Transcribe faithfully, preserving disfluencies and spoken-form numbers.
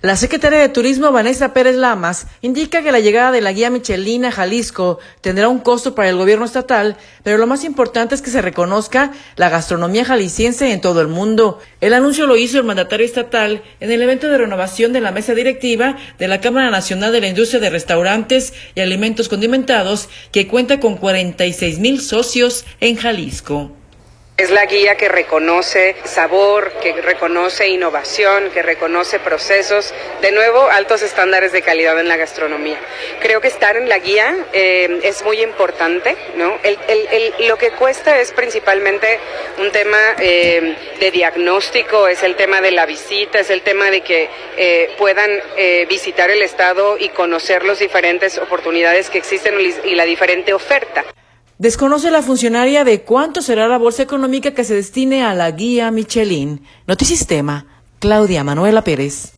La secretaria de Turismo, Vanessa Pérez Lamas, indica que la llegada de la guía Michelin a Jalisco tendrá un costo para el gobierno estatal, pero lo más importante es que se reconozca la gastronomía jalisciense en todo el mundo. El anuncio lo hizo el mandatario estatal en el evento de renovación de la mesa directiva de la Cámara Nacional de la Industria de Restaurantes y Alimentos Condimentados, que cuenta con cuarenta y seis mil socios en Jalisco. Es la guía que reconoce sabor, que reconoce innovación, que reconoce procesos, de nuevo, altos estándares de calidad en la gastronomía. Creo que estar en la guía eh, es muy importante, ¿no? El, el, el, lo que cuesta es principalmente un tema eh, de diagnóstico, es el tema de la visita, es el tema de que eh, puedan eh, visitar el estado y conocer las diferentes oportunidades que existen y la diferente oferta. Desconoce la funcionaria de cuánto será la bolsa económica que se destine a la guía Michelin. Notisistema, Claudia Manuela Pérez.